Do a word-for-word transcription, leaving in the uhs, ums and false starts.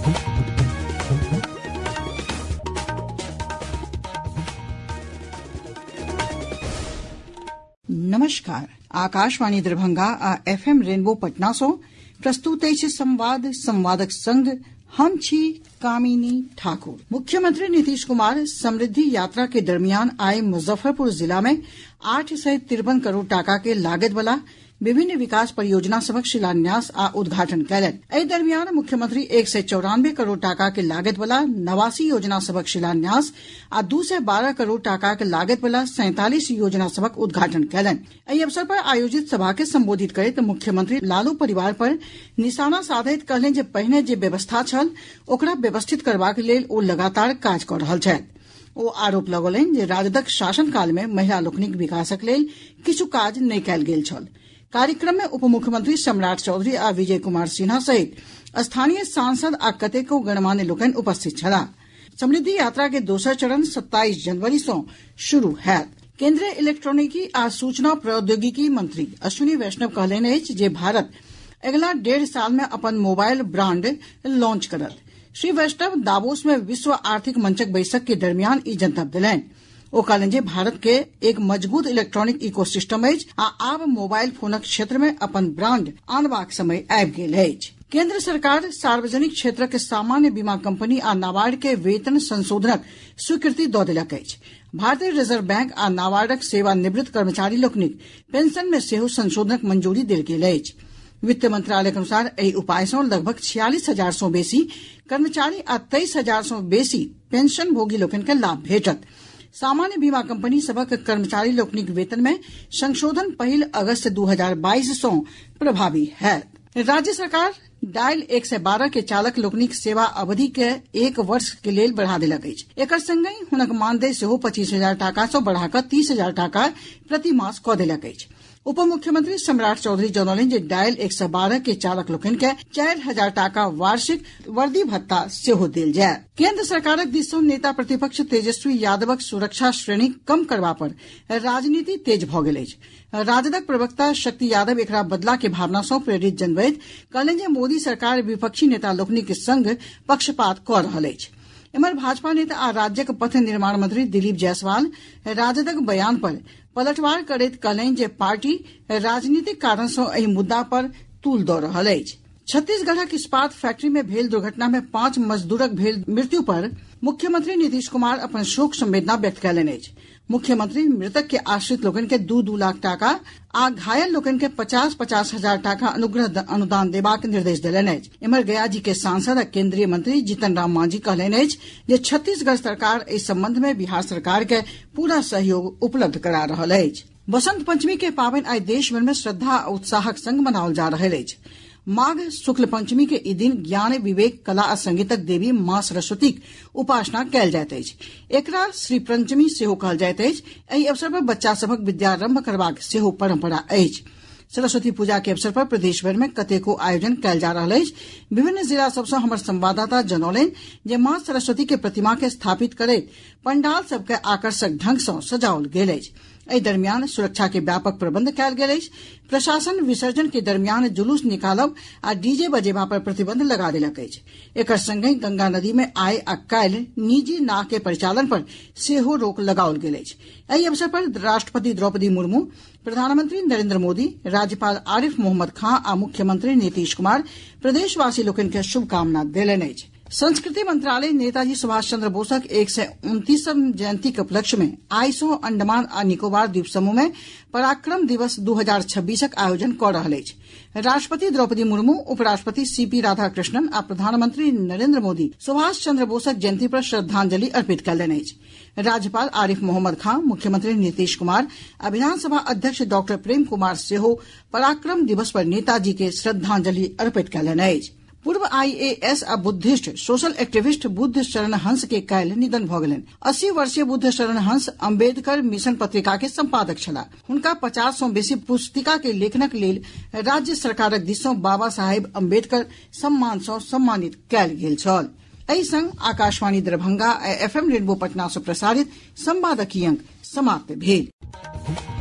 नमस्कार। आकाशवाणी दरभंगा आ FM rainbow Patna सँ प्रस्तुत अछि संवाद संवादक संग हम छी कामिनी ठाकुर। मुख्यमंत्री नीतीश कुमार समृद्धि यात्रा के दरमियान आइ मुजफ्फरपुर जिला में आठ सय तिरपन करोड़ टाका के लागत वाला विभिन्न विकास परियोजना सभक शिलान्यास आ उद्घाटन कयलनि। एहि दरमियान मुख्यमंत्री एक सय चौरानवे करोड़ टाका के लागत वाला नवासी योजना सभक शिलान्यास आ दू सय बारह करोड़ टाका के लागत वाला सैंतालीस योजना सभक उद्घाटन कयलनि। एहि अवसर पर आयोजित सभा के संबोधित करैत मुख्यमंत्री लालू परिवार पर निशाना साधैत कहलनि जे पहिने जे व्यवस्था छल ओकरा व्यवस्थित करबाक लेल ओ लगातार काज कऽ रहल छथि। ओ आरोप लगौलनि जे राजदक शासन काल में महिला लोकनिक विकासक लेल किछु काज नहि कयल गेल छल। कार्यक्रम में उप मुख्यमंत्री सम्राट चौधरी आ विजय कुमार सिन्हा सहित स्थानीय सांसद आ कतेको गणमान्य लोकनि उपस्थित छलाह। समृद्धि यात्रा के दोसर चरण सत्ताईस जनवरी सँ शुरू होयत। केंद्रीय इलेक्ट्रॉनिकी आ सूचना प्रौद्योगिकी मंत्री अश्विनी वैष्णव कहलनि अछि जे भारत अगिला डेढ़ साल में अपन मोबाइल ब्रांड लॉन्च करत। श्री वैष्णव दावोस में विश्व आर्थिक मंचक बैसक के दरमियान ई जनतब देलनि। ओ कहलनि जे भारत के एक मजबूत इलेक्ट्रॉनिक इकोसिस्टम अछि आ आब मोबाइल फोनक क्षेत्र में अपन ब्रांड आनबाक समय आबि गेल अछि। केंद्र सरकार सार्वजनिक क्षेत्रक सामान्य बीमा कंपनी आ नाबार्ड के वेतन संशोधनक स्वीकृति दऽ देलक अछि। भारतीय रिजर्व बैंक आ नाबार्डक सेवानिवृत्त कर्मचारी लोकनिक पेंशन में सेहो संशोधनक मंजूरी देल गेल अछि। वित्त मंत्रालयक अनुसार एहि उपाय सँ लगभग छियालीस हजार सँ बेसी कर्मचारी आ तेईस हजार सँ बेसी पेंशन भोगी लोकनि के लाभ भेटत। सामान्य बीमा कंपनी सभक कर्मचारी लोकनिक वेतन में संशोधन पहिल अगस्त दू हजार बाईस सँ प्रभावी होयत। राज्य सरकार डायल एक सय बारह के चालक लोकनिक सेवा अवधि के एक वर्ष के लेल बढ़ा देलक अछि। एकर संगहि हुनक मानदेय सेहो पच्चीस हजार टाका सँ बढ़ा कऽ तीस हजार टाका प्रति मास कऽ देलक अछि। उप मुख्यमंत्री सम्राट चौधरी जनौलनि जे डायल एक सय बारह के चालक लोकनि के चारि हजार टाका वार्षिक वर्दी भत्ता सेहो देल जायत। केंद्र सरकारक दिस सँ नेता प्रतिपक्ष तेजस्वी यादवक सुरक्षा श्रेणी कम करबा पर राजनीति तेज भऽ गेल अछि। राजदक प्रवक्ता शक्ति यादव एकरा बदला के भावना सँ प्रेरित जनबैत कहलनि जे मोदी सरकार विपक्षी नेता लोकनिक संग पक्षपात कऽ रहल अछि। एम्हर भाजपा नेता आ राज्यक पथ निर्माण मंत्री दिलीप जायसवाल राजदक बयान पर पलटवार करैत कहलनि जे पार्टी राजनीतिक कारण सँ एहि मुद्दा पर तूल दऽ रहल अछि। छत्तीसगढ़क इस्पात फैक्ट्री में भेल दुर्घटना में पांच मजदूरक भेल मृत्यु पर मुख्यमंत्री नीतीश कुमार अपन शोक संवेदना व्यक्त कयलनि अछि। मुख्यमंत्री मृतक के आश्रित लोकनि के दू दू लाख टाका आ घायल लोकनि के पचास पचास हजार टाका अनुग्रह अनुदान देबाक निर्देश देलनि अछि। एम्हर गया जी के सांसद आ केंद्रीय मंत्री जीतन राम मांझी कहलनि अछि जे छत्तीसगढ़ सरकार एहि संबंध में बिहार सरकार के पूरा सहयोग उपलब्ध करा रहल अछि। बसंत पंचमी के पावनि आइ देश भर में श्रद्धा आ उत्साहक संग मनाओल जा रहल अछि। माघ शुक्ल पंचमी के ई दिन ज्ञान विवेक कला आ संगीतक देवी माँ सरस्वतीक उपासना कयल जाइत अछि। एकरा श्री पंचमी सेहो कहल जाइत अछि। एहि अवसर पर बच्चा सभक विद्यारंभ करबाक सेहो परंपरा अछि। सरस्वती पूजा के अवसर पर प्रदेश भर में कतेको आयोजन कयल जा रहल अछि। विभिन्न जिला सभ सँ हमर संवाददाता जनौलनि जे माँ सरस्वती के प्रतिमा के स्थापित करैत पंडाल सभ के आकर्षक ढंग सँ सजाओल गेल अछि। एहि दरमियान सुरक्षा के व्यापक प्रबंध कयल गेल अछि। प्रशासन विसर्जन के दरमियान जुलूस निकालब आ डीजे बजेबा पर प्रतिबंध लगा देलक अछि। एकर संगहि गंगा नदी में आइ आ काल्हि निजी नाव के परिचालन पर सेहो रोक लगाओल गेल अछि। एहि अवसर पर राष्ट्रपति द्रौपदी मुर्मू, प्रधानमंत्री नरेंद्र मोदी, राज्यपाल आरिफ मोहम्मद खां आ मुख्यमंत्री नीतीश कुमार प्रदेशवासी लोकनि के शुभकामना देलनि अछि। संस्कृति मंत्रालय नेताजी सुभाष चंद्र बोसक एक सय उनतीसम जयंती के उपलक्ष्य में आइ सँ अंडमान आ निकोबार द्वीप समूह में पराक्रम दिवस दू हजार छब्बीसक आयोजन कऽ रहल अछि। राष्ट्रपति द्रौपदी मुर्मू, उपराष्ट्रपति सीपी राधाकृष्णन आ प्रधानमंत्री नरेंद्र मोदी सुभाष चंद्र बोसक जयंती पर श्रद्धांजलि अर्पित कयलनि अछि। राज्यपाल आरिफ मोहम्मद खां, मुख्यमंत्री नीतीश कुमार आ विधानसभा अध्यक्ष डॉक्टर प्रेम कुमार सेहो पराक्रम दिवस पर नेताजी के श्रद्धांजलि अर्पित कयलनि अछि। पूर्व आईएएस आ बुद्धिस्ट सोशल एक्टिविस्ट बुद्ध शरण हंस के काल्हि निधन भऽ गेलनि। अस्सी वर्षीय बुद्ध शरण हंस अम्बेडकर मिशन पत्रिका के संपादक छलाह। हुनका पचास सँ बेसी पुस्तिका के लेखनक लेल राज्य सरकारक दिस सँ बाबा साहेब अम्बेडकर सम्मान सँ सम्मानित कयल गेल छल। एहि संग आकाशवाणी दरभंगा आ एफएम रेनबो पटना सँ प्रसारित संवादक ई अंक समाप्त भेल।